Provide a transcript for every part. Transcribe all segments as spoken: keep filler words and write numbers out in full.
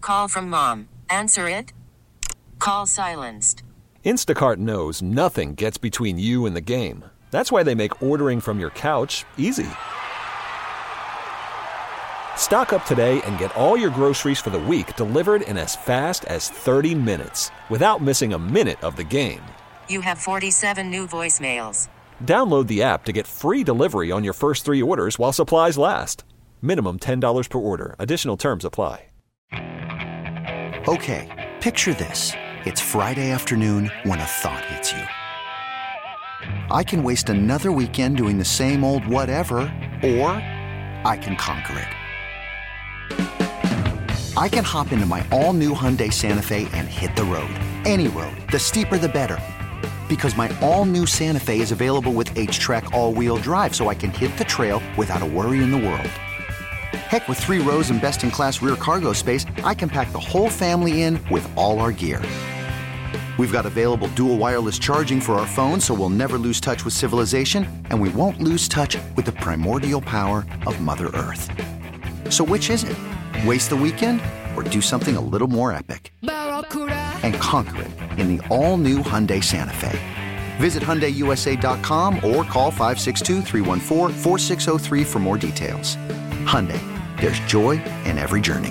call from mom. Answer it. Call silenced. Instacart knows nothing gets between you and the game. That's why they make ordering from your couch easy. Stock up today and get all your groceries for the week delivered in as fast as thirty minutes without missing a minute of the game. You have forty-seven new voicemails. Download the app to get free delivery on your first three orders while supplies last. Minimum ten dollars per order. Additional terms apply. Okay, picture this. It's Friday afternoon when a thought hits you. I can waste another weekend doing the same old whatever, or I can conquer it. I can hop into my all-new Hyundai Santa Fe and hit the road. Any road. The steeper the better. Because my all-new Santa Fe is available with H-Track all-wheel drive, so I can hit the trail without a worry in the world. Heck, with three rows and best-in-class rear cargo space, I can pack the whole family in with all our gear. We've got available dual wireless charging for our phones, so we'll never lose touch with civilization, and we won't lose touch with the primordial power of Mother Earth. So which is it? Waste the weekend or do something a little more epic? And conquer it in the all-new Hyundai Santa Fe. Visit Hyundai U S A dot com or call five six two, three one four, four six zero three for more details. Hyundai, there's joy in every journey.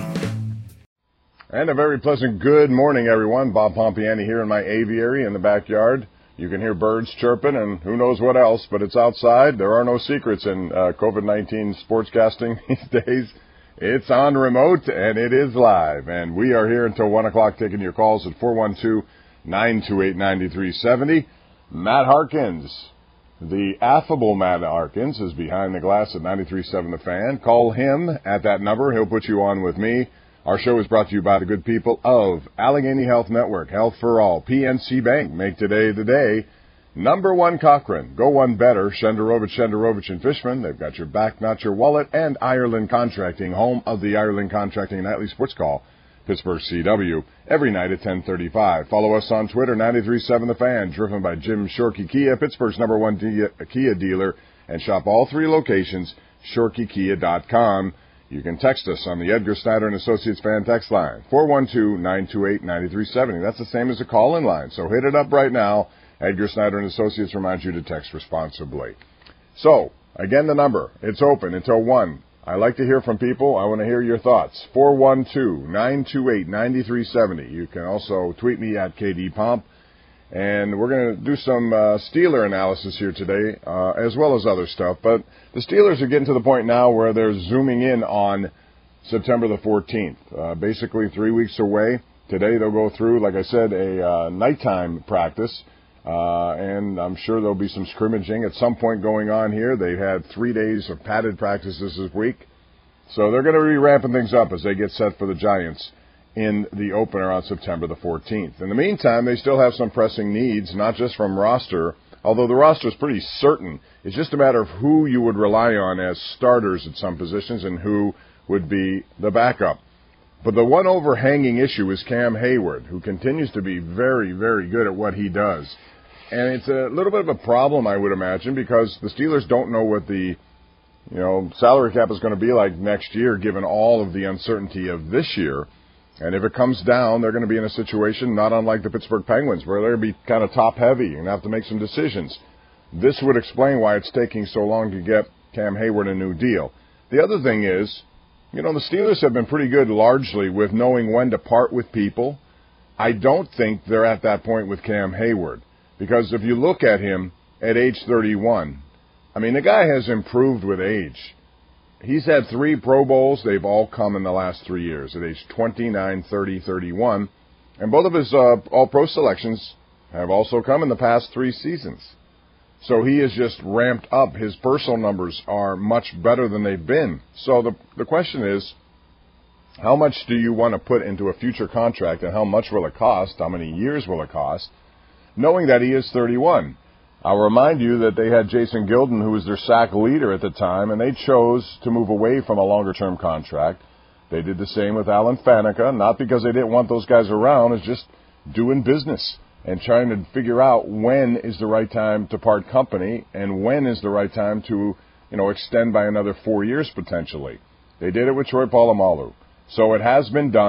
And a very pleasant good morning, everyone. Bob Pompiani here in my aviary in the backyard. You can hear birds chirping and who knows what else, but it's outside. There are no secrets in uh, COVID nineteen sportscasting these days. It's on remote, and it is live. And we are here until one o'clock taking your calls at four one two, nine two eight, nine three seven zero. Matt Harkins, the affable Matt Harkins, is behind the glass at ninety-three point seven The Fan. Call him at that number. He'll put you on with me. Our show is brought to you by the good people of Allegheny Health Network, Health for All, P N C Bank, Make Today the Day, Number One Cochrane, Go One Better, Shenderovich, Shenderovich and Fishman. They've got your back, not your wallet, and Ireland Contracting, home of the Ireland Contracting Nightly Sports Call, Pittsburgh C W, every night at ten thirty-five. Follow us on Twitter, ninety-three point seven The Fan, driven by Jim Shorkey Kia, Pittsburgh's number one Kia dealer, and shop all three locations, shorkey kia dot com. You can text us on the Edgar Snyder and Associates fan text line, four one two, nine two eight, nine three seven zero. That's the same as the call-in line, so hit it up right now. Edgar Snyder and Associates reminds you to text responsibly. So, again, the number. It's open until one. I like to hear from people. I want to hear your thoughts. four one two, nine two eight, nine three seven zero. You can also tweet me at K D Pomp. And we're going to do some uh, Steeler analysis here today, uh, as well as other stuff. But the Steelers are getting to the point now where they're zooming in on September the fourteenth. Uh, basically three weeks away. Today they'll go through, like I said, a uh, nighttime practice. Uh, and I'm sure there'll be some scrimmaging at some point going on here. They've had three days of padded practices this week. So they're going to be ramping things up as they get set for the Giants in the opener on September the fourteenth. In the meantime, they still have some pressing needs, not just from roster, although the roster is pretty certain. It's just a matter of who you would rely on as starters at some positions and who would be the backup. But the one overhanging issue is Cam Hayward, who continues to be very, very good at what he does. And it's a little bit of a problem, I would imagine, because the Steelers don't know what the, you know, salary cap is going to be like next year, given all of the uncertainty of this year. And if it comes down, they're going to be in a situation not unlike the Pittsburgh Penguins, where they're going to be kind of top-heavy and have to make some decisions. This would explain why it's taking so long to get Cam Hayward a new deal. The other thing is, you know, the Steelers have been pretty good largely with knowing when to part with people. I don't think they're at that point with Cam Hayward. Because if you look at him at age thirty-one, I mean, the guy has improved with age. He's had three Pro Bowls. They've all come in the last three years at age twenty-nine, thirty, thirty-one. And both of his uh, All-Pro selections have also come in the past three seasons. So he has just ramped up. His personal numbers are much better than they've been. So the the question is, how much do you want to put into a future contract, and how much will it cost? How many years will it cost? Knowing that he is thirty-one. I'll remind you that they had Jason Gilden, who was their sack leader at the time, and they chose to move away from a longer-term contract. They did the same with Alan Faneca, not because they didn't want those guys around. It's just doing business and trying to figure out when is the right time to part company and when is the right time to, you know, extend by another four years potentially. They did it with Troy Polamalu. So it has been done.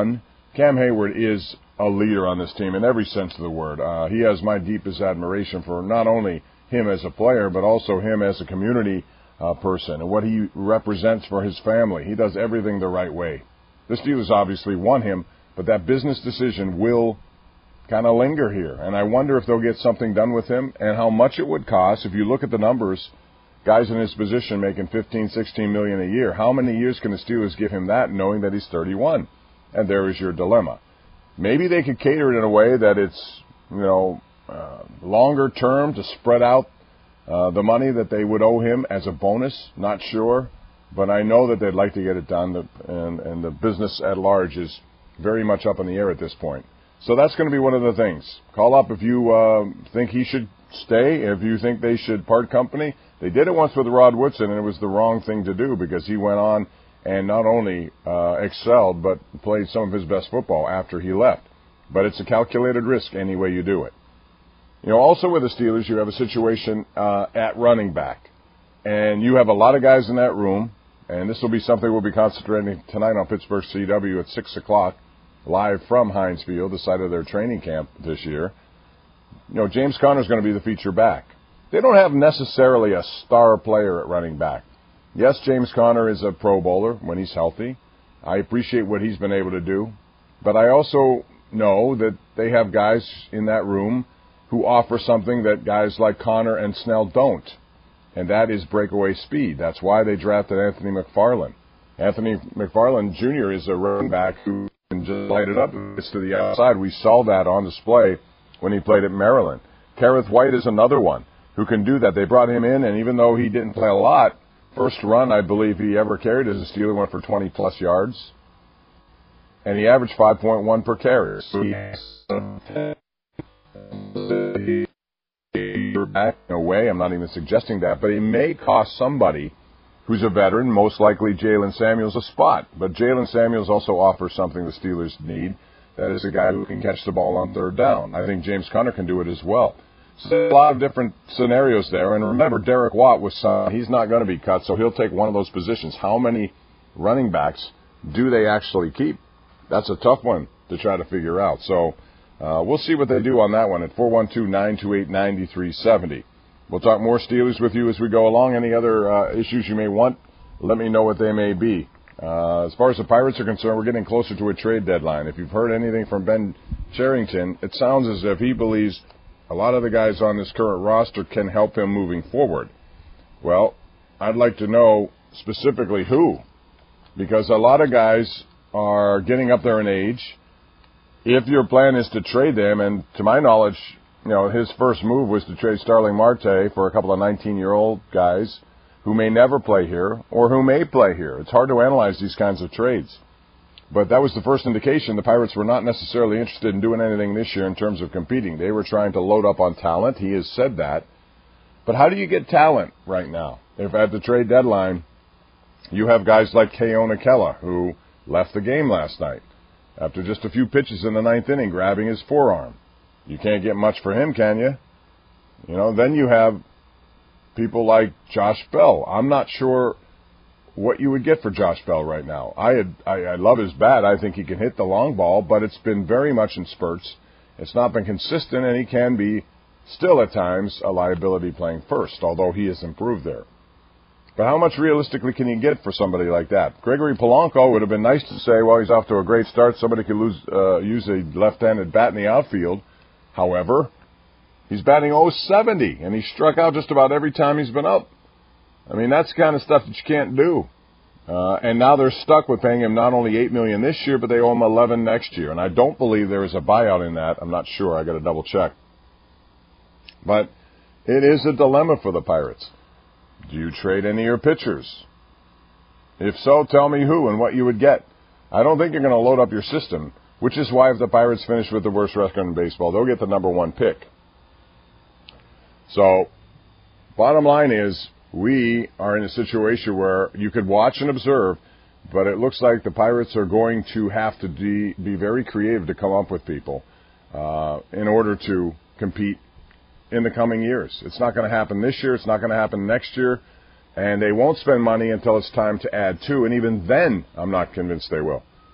Cam Hayward is a leader on this team in every sense of the word. Uh, he has my deepest admiration for not only him as a player, but also him as a community uh, person and what he represents for his family. He does everything the right way. The Steelers obviously want him, but that business decision will kind of linger here. And I wonder if they'll get something done with him and how much it would cost. If you look at the numbers, guys in his position making fifteen, sixteen million a year, how many years can the Steelers give him that knowing that he's thirty-one? And there is your dilemma. Maybe they could cater it in a way that it's, you know, uh, longer term to spread out uh, the money that they would owe him as a bonus. Not sure, but I know that they'd like to get it done, and, and the business at large is very much up in the air at this point. So that's going to be one of the things. Call up if you uh, think he should stay, if you think they should part company. They did it once with Rod Woodson, and it was the wrong thing to do because he went on and not only uh, excelled, but played some of his best football after he left. But it's a calculated risk any way you do it. You know, also with the Steelers, you have a situation uh, at running back. And you have a lot of guys in that room, and this will be something we'll be concentrating tonight on Pittsburgh C W at six o'clock, live from Heinz Field, the site of their training camp this year. You know, James Conner is going to be the feature back. They don't have necessarily a star player at running back. Yes, James Conner is a Pro Bowler when he's healthy. I appreciate what he's been able to do. But I also know that they have guys in that room who offer something that guys like Conner and Snell don't, and that is breakaway speed. That's why they drafted Anthony McFarland. Anthony McFarland Junior is a running back who can just light it up to the outside. We saw that on display when he played at Maryland. Kareth White is another one who can do that. They brought him in, and even though he didn't play a lot, first run I believe he ever carried as a Steeler went for twenty-plus yards, and he averaged five point one per carry. So he back in a way, I'm not even suggesting that, but it may cost somebody who's a veteran, most likely Jalen Samuels, a spot. But Jalen Samuels also offers something the Steelers need. That is a guy who can catch the ball on third down. I think James Conner can do it as well. So a lot of different scenarios there. And remember, Derek Watt was signed. He's not going to be cut, so he'll take one of those positions. How many running backs do they actually keep? That's a tough one to try to figure out. So uh, we'll see what they do on that one at four one two, nine two eight, nine three seven zero. We'll talk more Steelers with you as we go along. Any other uh, issues you may want, let me know what they may be. Uh, as far as the Pirates are concerned, we're getting closer to a trade deadline. If you've heard anything from Ben Cherington, it sounds as if he believes a lot of the guys on this current roster can help him moving forward. Well, I'd like to know specifically who, because a lot of guys are getting up there in age. If your plan is to trade them, and to my knowledge, you know, his first move was to trade Starling Marte for a couple of nineteen-year-old guys who may never play here or who may play here. It's hard to analyze these kinds of trades. But that was the first indication the Pirates were not necessarily interested in doing anything this year in terms of competing. They were trying to load up on talent. He has said that. But how do you get talent right now? If at the trade deadline you have guys like Keona Kella, who left the game last night after just a few pitches in the ninth inning, grabbing his forearm. You can't get much for him, can you? You know, then you have people like Josh Bell. I'm not sure what you would get for Josh Bell right now. I, had, I I love his bat. I think he can hit the long ball, but it's been very much in spurts. It's not been consistent, and he can be still at times a liability playing first, although he has improved there. But how much realistically can you get for somebody like that? Gregory Polanco would have been nice to say, well, he's off to a great start. Somebody could lose, uh, use a left-handed bat in the outfield. However, he's batting oh seventy, and he struck out just about every time he's been up. I mean, that's the kind of stuff that you can't do. Uh, and now they're stuck with paying him not only eight million dollars this year, but they owe him eleven next year. And I don't believe there is a buyout in that. I'm not sure. I got to double check. But it is a dilemma for the Pirates. Do you trade any of your pitchers? If so, tell me who and what you would get. I don't think you're going to load up your system, which is why if the Pirates finish with the worst record in baseball, they'll get the number one pick. So, bottom line is, we are in a situation where you could watch and observe, but it looks like the Pirates are going to have to de- be very creative to come up with people uh, in order to compete in the coming years. It's not going to happen this year. It's not going to happen next year. And they won't spend money until it's time to add to. And even then, I'm not convinced they will.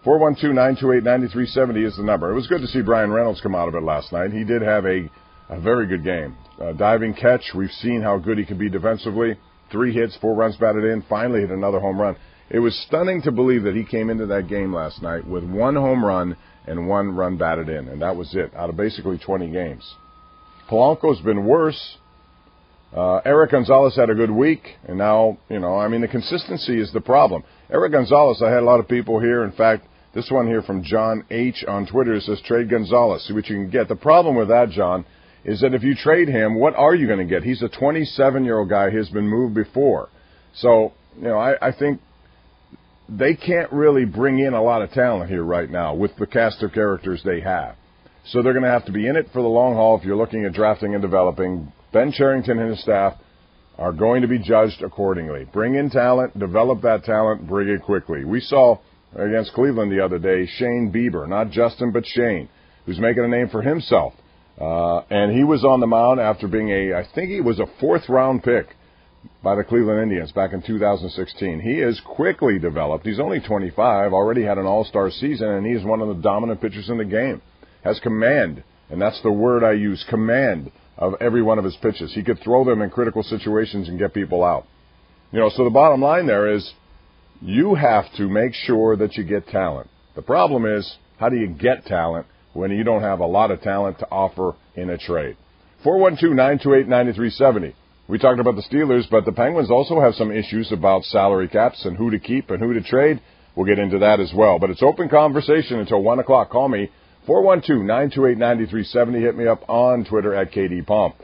four one two, nine two eight, nine three seven zero is the number. It was good to see Brian Reynolds come out of it last night. He did have a, a very good game. Uh, diving catch, we've seen how good he can be defensively. Three hits, four runs batted in, finally hit another home run. It was stunning to believe that he came into that game last night with one home run and one run batted in, and that was it, out of basically twenty games. Polanco's been worse. Uh, Eric Gonzalez had a good week, and now, you know, I mean, the consistency is the problem. Eric Gonzalez, I had a lot of people here. In fact, this one here from John H. on Twitter says, trade Gonzalez, see what you can get. The problem with that, John, is that if you trade him, what are you going to get? He's a twenty-seven-year-old guy. He has been moved before. So, you know, I, I think they can't really bring in a lot of talent here right now with the cast of characters they have. So they're going to have to be in it for the long haul if you're looking at drafting and developing. Ben Cherington and his staff are going to be judged accordingly. Bring in talent, develop that talent, bring it quickly. We saw against Cleveland the other day Shane Bieber, not Justin but Shane, who's making a name for himself. Uh, and he was on the mound after being a, I think he was a fourth round pick by the Cleveland Indians back in two thousand sixteen. He is quickly developed. He's only twenty-five, already had an all-star season, and he's one of the dominant pitchers in the game. Has command, and that's the word I use, command of every one of his pitches. He could throw them in critical situations and get people out. You know, so the bottom line there is you have to make sure that you get talent. The problem is, how do you get talent when you don't have a lot of talent to offer in a trade? four one two, nine two eight, nine three seven zero. We talked about the Steelers, but the Penguins also have some issues about salary caps and who to keep and who to trade. We'll get into that as well. But it's open conversation until one o'clock. Call me, four one two, nine two eight, nine three seven zero. Hit me up on Twitter at K D Pomp.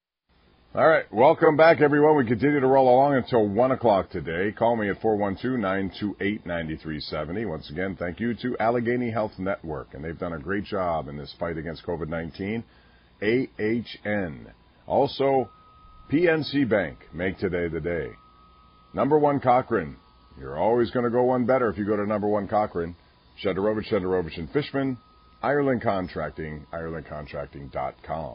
All right, welcome back, everyone. We continue to roll along until one o'clock today. Call me at four one two, nine two eight, nine three seven zero. Once again, thank you to Allegheny Health Network, and they've done a great job in this fight against COVID nineteen. A H N. Also, P N C Bank. Make today the day. Number one Cochrane. You're always going to go one better if you go to number one Cochrane. Shenderovich, Shenderovich and Fishman. Ireland Contracting, Ireland Contracting dot com.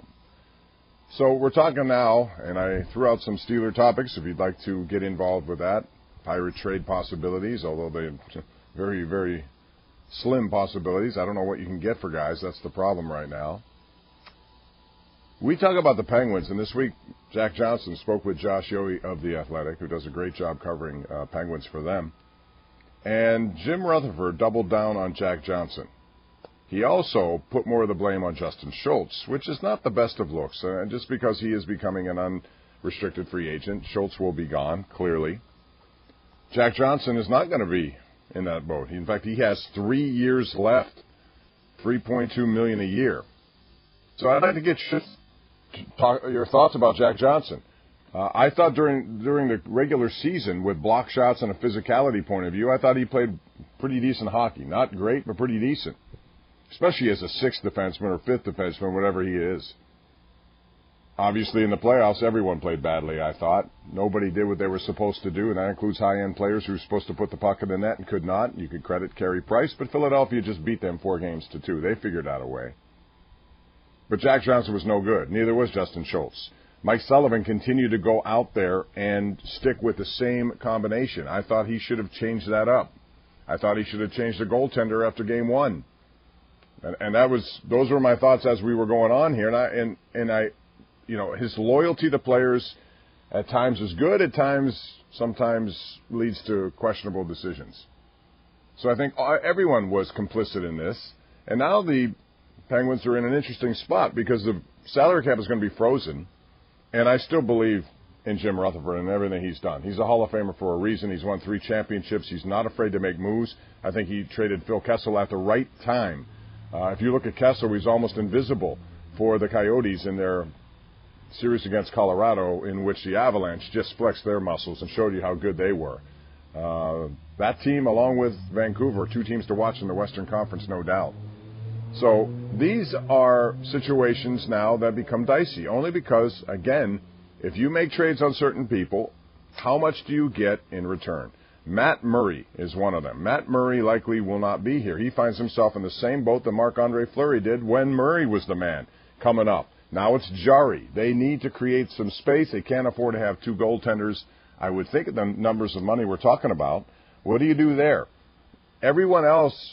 So we're talking now, and I threw out some Steeler topics if you'd like to get involved with that. Pirate trade possibilities, although they're very, very slim possibilities. I don't know what you can get for guys. That's the problem right now. We talk about the Penguins, and this week Jack Johnson spoke with Josh Yohe of The Athletic, who does a great job covering uh, Penguins for them. And Jim Rutherford doubled down on Jack Johnson. He also put more of the blame on Justin Schultz, which is not the best of looks. Uh, and just because he is becoming an unrestricted free agent, Schultz will be gone, clearly. Jack Johnson is not going to be in that boat. In fact, he has three years left, three point two million dollars a year. So I'd like to get your, talk, your thoughts about Jack Johnson. Uh, I thought during during the regular season, with block shots and a physicality point of view, I thought he played pretty decent hockey. Not great, but pretty decent. Especially as a sixth defenseman or fifth defenseman, whatever he is. Obviously, in the playoffs, everyone played badly, I thought. Nobody did what they were supposed to do, and that includes high-end players who were supposed to put the puck in the net and could not. You could credit Carey Price, but Philadelphia just beat them four games to two. They figured out a way. But Jack Johnson was no good. Neither was Justin Schultz. Mike Sullivan continued to go out there and stick with the same combination. I thought he should have changed that up. I thought he should have changed the goaltender after game one. And, and that was, those were my thoughts as we were going on here. And I, and, and I, you know, his loyalty to players at times is good, at times, sometimes leads to questionable decisions. So I think everyone was complicit in this. And now the Penguins are in an interesting spot because the salary cap is going to be frozen. And I still believe in Jim Rutherford and everything he's done. He's a Hall of Famer for a reason. He's won three championships. He's not afraid to make moves. I think he traded Phil Kessel at the right time. Uh, if you look at Kessel, he's almost invisible for the Coyotes in their series against Colorado, in which the Avalanche just flexed their muscles and showed you how good they were. Uh, that team, along with Vancouver, two teams to watch in the Western Conference, no doubt. So these are situations now that become dicey, only because, again, if you make trades on certain people, how much do you get in return? Matt Murray is one of them. Matt Murray likely will not be here. He finds himself in the same boat that Marc-Andre Fleury did when Murray was the man coming up. Now it's Jarry. They need to create some space. They can't afford to have two goaltenders. I would think of the numbers of money we're talking about. What do you do there? Everyone else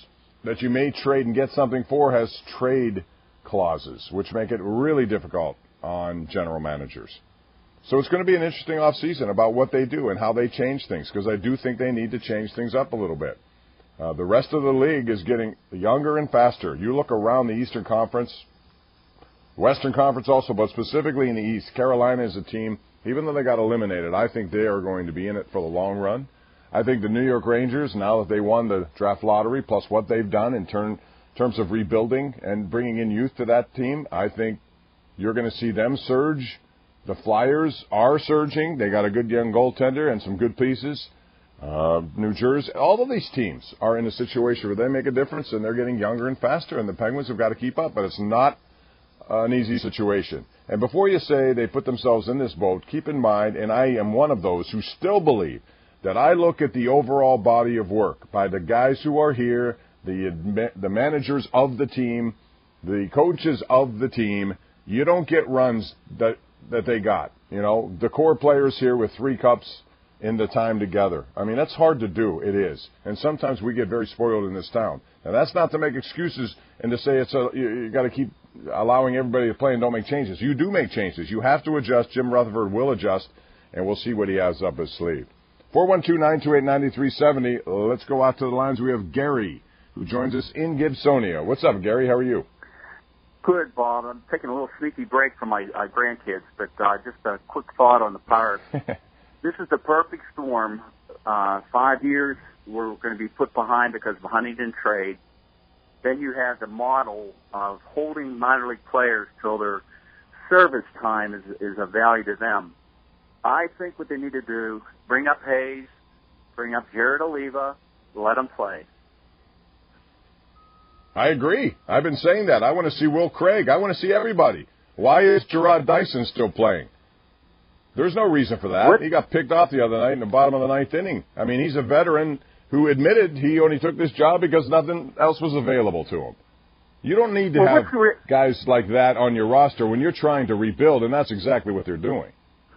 that you may trade and get something for has trade clauses, which make it really difficult on general managers. So it's going to be an interesting offseason about what they do and how they change things, because I do think they need to change things up a little bit. Uh, the rest of the league is getting younger and faster. You look around the Eastern Conference, Western Conference also, but specifically in the East, Carolina is a team, even though they got eliminated, I think they are going to be in it for the long run. I think the New York Rangers, now that they won the draft lottery, plus what they've done in turn, terms of rebuilding and bringing in youth to that team, I think you're going to see them surge. The Flyers are surging. They got a good young goaltender and some good pieces. Uh, New Jersey, all of these teams are in a situation where they make a difference, and they're getting younger and faster, and the Penguins have got to keep up, but it's not an easy situation. And before you say they put themselves in this boat, keep in mind, and I am one of those who still believe that I look at the overall body of work by the guys who are here, the the managers of the team, the coaches of the team. You don't get runs that that they got. You know, the core players here with three cups in the time together. I mean, that's hard to do. It is. And sometimes we get very spoiled in this town. Now, that's not to make excuses and to say it's a, you, you got to keep allowing everybody to play and don't make changes. You do make changes. You have to adjust. Jim Rutherford will adjust, and we'll see what he has up his sleeve. four one two, nine two eight, nine three seven zero. Let's go out to the lines. We have Gary, who joins us in Gibsonia. What's up, Gary? How are you? Good, Bob. I'm taking a little sneaky break from my uh, grandkids, but uh, just a quick thought on the Pirates. This is the perfect storm. Uh, five years we're going to be put behind because of the Huntington trade. Then you have the model of holding minor league players till their service time is, is of value to them. I think what they need to do, bring up Hayes, bring up Jared Oliva, let them play. I agree. I've been saying that. I want to see Will Craig. I want to see everybody. Why is Gerard Dyson still playing? There's no reason for that. What? He got picked off the other night in the bottom of the ninth inning. I mean, he's a veteran who admitted he only took this job because nothing else was available to him. You don't need to well, have re- guys like that on your roster when you're trying to rebuild, and that's exactly what they're doing.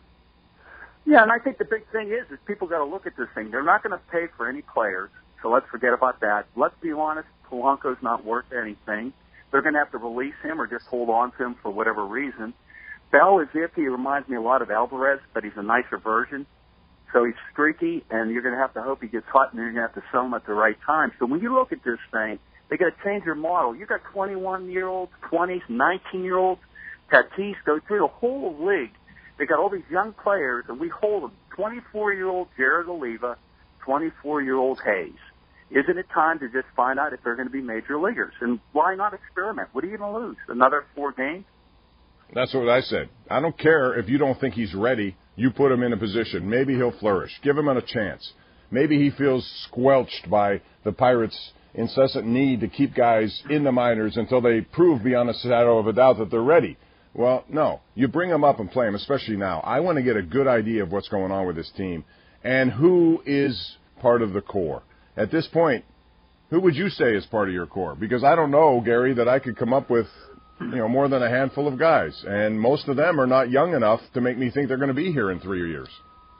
Yeah, and I think the big thing is, is people got to look at this thing. They're not going to pay for any players, so let's forget about that. Let's be honest, Polanco's not worth anything. They're going to have to release him or just hold on to him for whatever reason. Bell is if he reminds me a lot of Alvarez, but he's a nicer version. So he's streaky, and you're going to have to hope he gets hot, and you're going to have to sell him at the right time. So when you look at this thing, they got to change their model. You got twenty-one-year-olds, twenties, nineteen-year-olds, Tatis, go through the whole league. They got all these young players, and we hold them. twenty-four-year-old Jared Oliva, twenty-four-year-old Hayes. Isn't it time to just find out if they're going to be major leaguers? And why not experiment? What are you going to lose? Another four games? That's what I said. I don't care if you don't think he's ready. You put him in a position. Maybe he'll flourish. Give him a chance. Maybe he feels squelched by the Pirates' incessant need to keep guys in the minors until they prove beyond a shadow of a doubt that they're ready. Well, no. You bring them up and play them, especially now. I want to get a good idea of what's going on with this team and who is part of the core. At this point, who would you say is part of your core? Because I don't know, Gary, that I could come up with you know, more than a handful of guys. And most of them are not young enough to make me think they're going to be here in three years.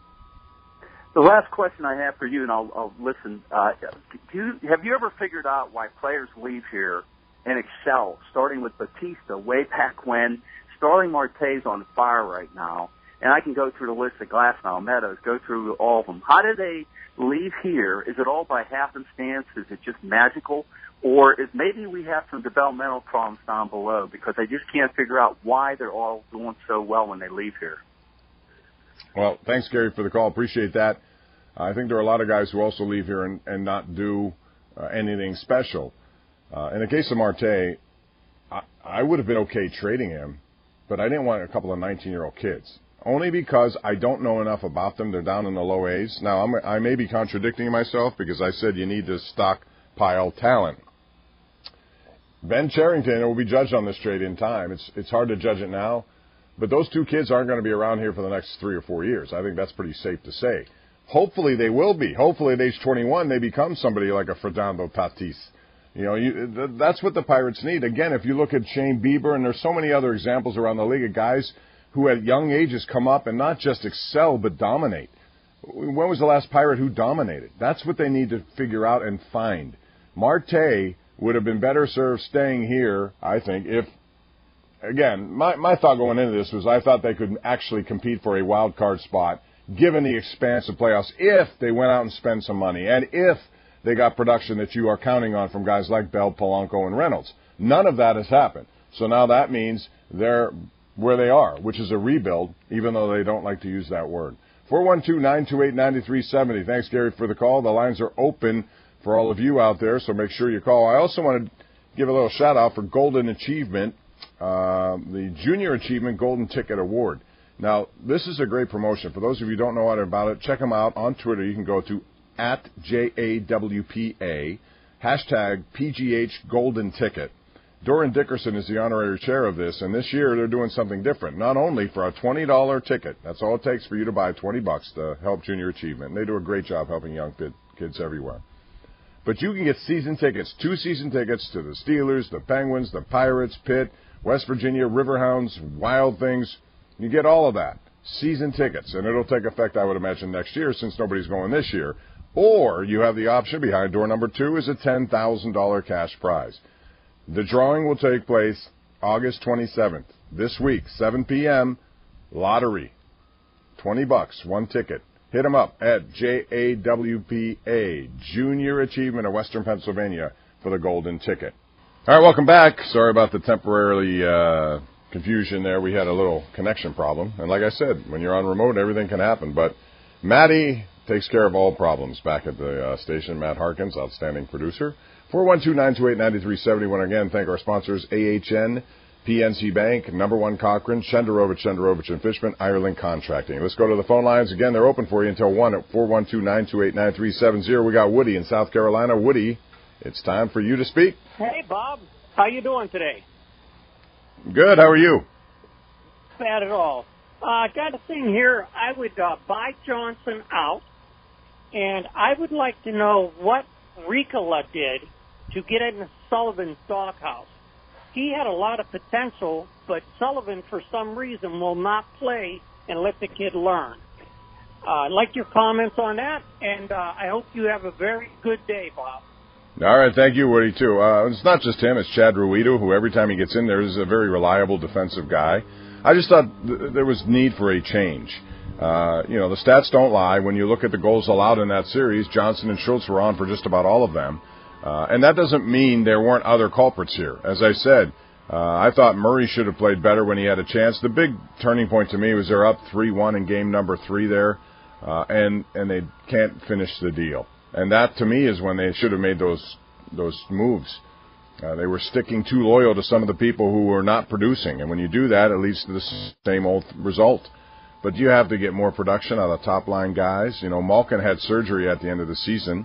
The last question I have for you, and I'll, I'll listen, uh, do you, have you ever figured out why players leave here and excel, starting with Batista way back when? Starling Marte's on fire right now, and I can go through the list of Glasnow, Meadows, go through all of them. How do they leave here? Is it all by happenstance? Is it just magical? Or is maybe we have some developmental problems down below because they just can't figure out why they're all doing so well when they leave here? Well, thanks, Gary, for the call. Appreciate that. I think there are a lot of guys who also leave here and, and not do uh, anything special. Uh, in the case of Marte, I, I would have been okay trading him, but I didn't want a couple of nineteen-year-old kids. Only because I don't know enough about them. They're down in the low A's. Now, I'm, I may be contradicting myself because I said you need to stockpile talent. Ben Cherington will be judged on this trade in time. It's it's hard to judge it now, but those two kids aren't going to be around here for the next three or four years. I think that's pretty safe to say. Hopefully they will be. Hopefully at age twenty-one they become somebody like a Fernando Tatis. You know, you, th- that's what the Pirates need. Again, if you look at Shane Bieber, and there's so many other examples around the league of guys who at young ages come up and not just excel but dominate. When was the last Pirate who dominated? That's what they need to figure out and find. Marte would have been better served staying here, I think, if, again, my, my thought going into this was I thought they could actually compete for a wild card spot given the expanse of playoffs if they went out and spent some money and if they got production that you are counting on from guys like Bell, Polanco, and Reynolds. None of that has happened. So now that means they're where they are, which is a rebuild, even though they don't like to use that word. four one two, nine two eight, nine three seven zero. Thanks, Gary, for the call. The lines are open for all of you out there, so make sure you call. I also want to give a little shout-out for Golden Achievement, uh, the Junior Achievement Golden Ticket Award. Now, this is a great promotion. For those of you who don't know about it, check them out on Twitter. You can go to at J A W P A, hashtag P G H Golden Ticket. Doran Dickerson is the honorary chair of this, and this year they're doing something different. Not only for a twenty dollar ticket, that's all it takes for you to buy twenty bucks to help Junior Achievement. And they do a great job helping young kids everywhere. But you can get season tickets, two season tickets to the Steelers, the Penguins, the Pirates, Pitt, West Virginia, Riverhounds, Wild Things. You get all of that. Season tickets, and it'll take effect, I would imagine, next year since nobody's going this year. Or you have the option behind door number two is a ten thousand dollar cash prize. The drawing will take place August twenty-seventh, this week, seven p.m., lottery. twenty bucks, one ticket. Hit them up at J A W P A, Junior Achievement of Western Pennsylvania, for the golden ticket. All right, welcome back. Sorry about the temporarily uh, confusion there. We had a little connection problem. And like I said, when you're on remote, everything can happen. But Matty takes care of all problems back at the uh, station. Matt Harkins, outstanding producer. four one two, nine two eight, nine three seven one. Again, thank our sponsors, A H N, P N C Bank, Number One Cochran, Shenderovich, Shenderovich and Fishman, Ireland Contracting. Let's go to the phone lines. Again, they're open for you until one at four one two, nine two eight, nine three seven zero. We got Woody in South Carolina. Woody, it's time for you to speak. Hey, Bob. How you doing today? Good. How are you? Bad at all. I uh, got a thing here. I would uh, buy Johnson out, and I would like to know what Ricola did to get in Sullivan's doghouse. He had a lot of potential, but Sullivan, for some reason, will not play and let the kid learn. Uh, I'd like your comments on that, and uh, I hope you have a very good day, Bob. All right, thank you, Woody, too. Uh, it's not just him, it's Chad Ruido, who every time he gets in there is a very reliable defensive guy. I just thought th- there was need for a change. Uh, you know, the stats don't lie. When you look at the goals allowed in that series, Johnson and Schultz were on for just about all of them. Uh, and that doesn't mean there weren't other culprits here. As I said, uh, I thought Murray should have played better when he had a chance. The big turning point to me was they're up three one in game number three there, uh, and, and they can't finish the deal. And that, to me, is when they should have made those those moves. Uh, they were sticking too loyal to some of the people who were not producing. And when you do that, it leads to the same old result. But you have to get more production out of top-line guys. You know, Malkin had surgery at the end of the season.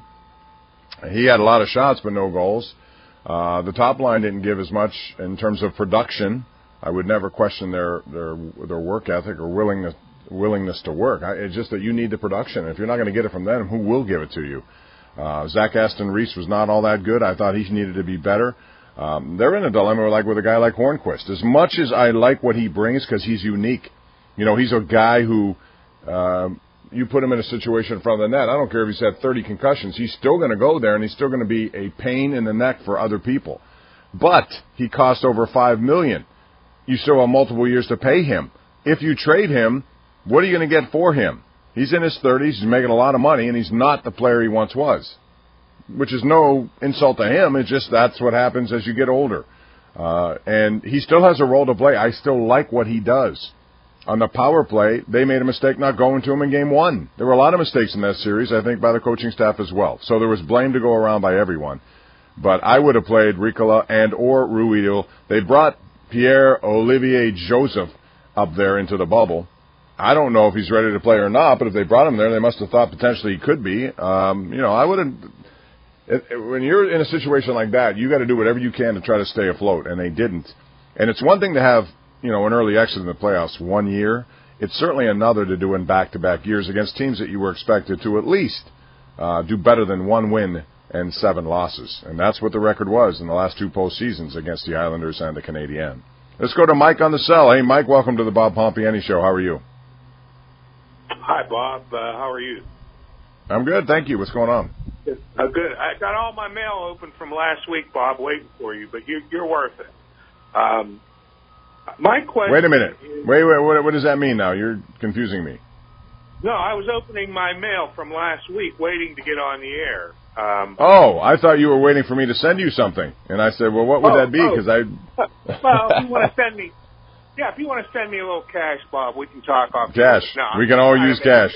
He had a lot of shots, but no goals. Uh, the top line didn't give as much in terms of production. I would never question their their their work ethic or willingness willingness to work. I, it's just that you need the production. If you're not going to get it from them, who will give it to you? Uh, Zach Aston Reese was not all that good. I thought he needed to be better. Um, they're in a dilemma like with a guy like Hornquist. As much as I like what he brings because he's unique, you know, he's a guy who. Uh, You put him in a situation in front of the net, I don't care if he's had thirty concussions, he's still going to go there and he's still going to be a pain in the neck for other people. But he cost over five million dollars. You still have multiple years to pay him. If you trade him, what are you going to get for him? He's in his thirties, he's making a lot of money, and he's not the player he once was. Which is no insult to him, it's just that's what happens as you get older. Uh, and he still has a role to play. I still like what he does. On the power play, they made a mistake not going to him in game one. There were a lot of mistakes in that series, I think, by the coaching staff as well. So there was blame to go around by everyone. But I would have played Ricola and or Ruido. They brought Pierre-Olivier Joseph up there into the bubble. I don't know if he's ready to play or not, but if they brought him there, they must have thought potentially he could be. Um, you know, I wouldn't. It, it, when you're in a situation like that, you got to do whatever you can to try to stay afloat, and they didn't. And it's one thing to have, you know, an early exit in the playoffs one year. It's certainly another to do in back-to-back years against teams that you were expected to at least uh, do better than one win and seven losses. And that's what the record was in the last two postseasons against the Islanders and the Canadiens. Let's go to Mike on the cell. Hey, Mike, welcome to the Bob Pompiani Show. How are you? Hi, Bob. Uh, how are you? I'm good, thank you. What's going on? Uh, good. I got all my mail open from last week, Bob, waiting for you, but you, you're worth it. Um, my question. Wait a minute. Is, wait, wait. What, what does that mean now? You're confusing me. No, I was opening my mail from last week, waiting to get on the air. Um, oh, I thought you were waiting for me to send you something, and I said, "Well, what would oh, that be?" Because oh. I. Well, if you want to send me, yeah, if you want to send me a little cash, Bob, we can talk off. Cash. No, we can all use cash.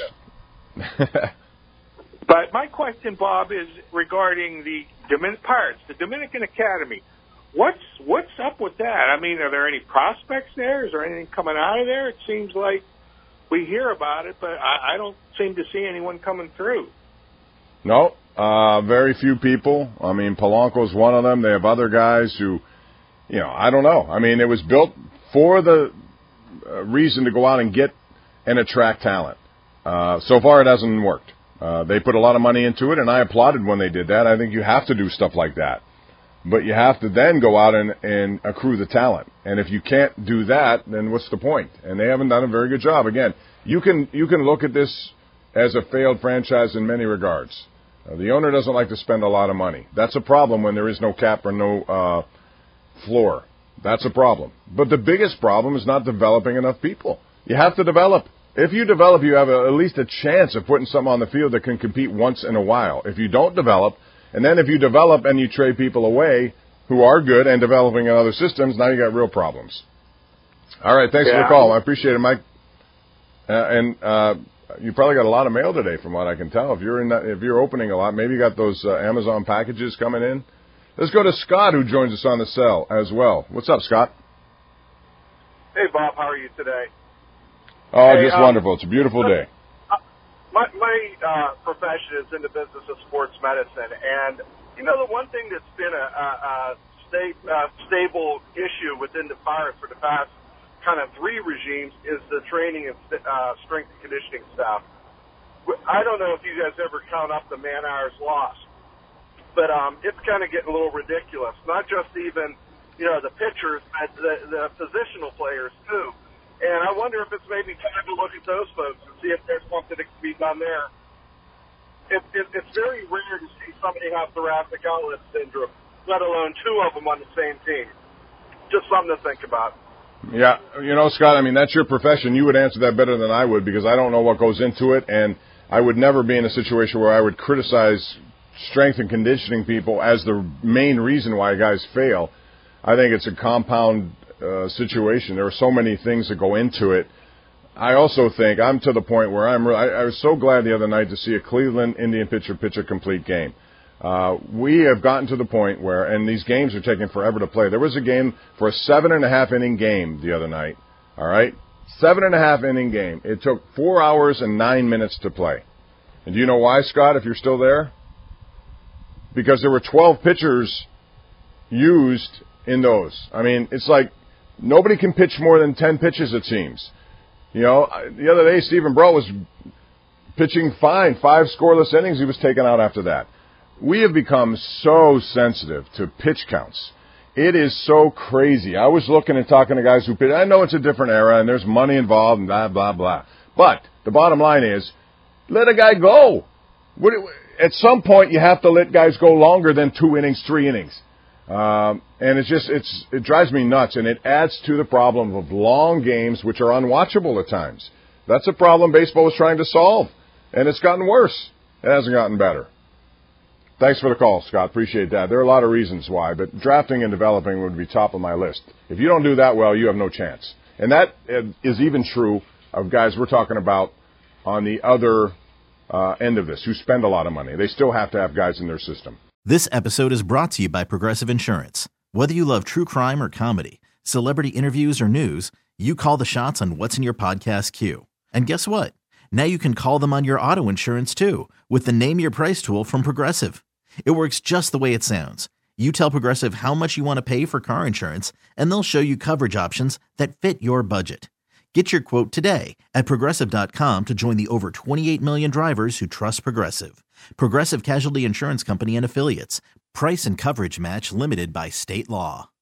But my question, Bob, is regarding the Domin- Pirates, the Dominican Academy. What's what's up with that? I mean, are there any prospects there? Is there anything coming out of there? It seems like we hear about it, but I, I don't seem to see anyone coming through. No, uh, very few people. I mean, Polanco's one of them. They have other guys who, you know, I don't know. I mean, it was built for the uh, reason to go out and get and attract talent. Uh, so far, it hasn't worked. Uh, they put a lot of money into it, and I applauded when they did that. I think you have to do stuff like that. But you have to then go out and, and accrue the talent. And if you can't do that, then what's the point? And they haven't done a very good job. Again, you can you can look at this as a failed franchise in many regards. Uh, the owner doesn't like to spend a lot of money. That's a problem when there is no cap or no uh, floor. That's a problem. But the biggest problem is not developing enough people. You have to develop. If you develop, you have a, at least a chance of putting something on the field that can compete once in a while. If you don't develop, and then if you develop and you trade people away who are good and developing in other systems, now you got real problems. All right, thanks yeah. for the call. I appreciate it, Mike. Uh, and uh, you probably got a lot of mail today, from what I can tell. If you're in, that, if you're opening a lot, maybe you got those uh, Amazon packages coming in. Let's go to Scott, who joins us on the cell as well. What's up, Scott? Hey, Bob. How are you today? Oh, hey, just um, wonderful. It's a beautiful day. Uh, my my uh, profession is in the business of sports medicine, and you know the one thing that's been a, a, a sta- uh, stable issue within the Pirates for the past kind of three regimes is the training and uh, strength and conditioning staff. I don't know if you guys ever count up the man hours lost, but um, it's kind of getting a little ridiculous. Not just even you know the pitchers, but the, the positional players too. And I wonder if it's maybe time to look at those folks and see if there's something that can be done there. It, it, it's very rare to see somebody have thoracic outlet syndrome, let alone two of them on the same team. Just something to think about. Yeah, you know, Scott, I mean, that's your profession. You would answer that better than I would, because I don't know what goes into it, and I would never be in a situation where I would criticize strength and conditioning people as the main reason why guys fail. I think it's a compound Uh, situation. There are so many things that go into it. I also think I'm to the point where I'm. Re- I, I was so glad the other night to see a Cleveland Indian pitcher pitch a complete game. Uh, we have gotten to the point where, and these games are taking forever to play. There was a game for a seven and a half inning game the other night. All right, seven and a half inning game. It took four hours and nine minutes to play. And do you know why, Scott? If you're still there, because there were twelve pitchers used in those. I mean, it's like. Nobody can pitch more than ten pitches, it seems. You know, the other day, Stephen Brault was pitching fine. Five scoreless innings, he was taken out after that. We have become so sensitive to pitch counts. It is so crazy. I was looking and talking to guys who pitch. I know it's a different era, and there's money involved, and blah, blah, blah. But the bottom line is, let a guy go. At some point, you have to let guys go longer than two innings, three innings. Um, and it's just, it's, it drives me nuts, and it adds to the problem of long games, which are unwatchable at times. That's a problem baseball was trying to solve, and it's gotten worse. It hasn't gotten better. Thanks for the call, Scott. Appreciate that. There are a lot of reasons why, but drafting and developing would be top of my list. If you don't do that well, you have no chance. And that is even true of guys we're talking about on the other uh, end of this, who spend a lot of money. They still have to have guys in their system. This episode is brought to you by Progressive Insurance. Whether you love true crime or comedy, celebrity interviews or news, you call the shots on what's in your podcast queue. And guess what? Now you can call them on your auto insurance too, with the Name Your Price tool from Progressive. It works just the way it sounds. You tell Progressive how much you want to pay for car insurance, and they'll show you coverage options that fit your budget. Get your quote today at Progressive dot com to join the over twenty-eight million drivers who trust Progressive. Progressive Casualty Insurance Company and Affiliates. Price and coverage match limited by state law.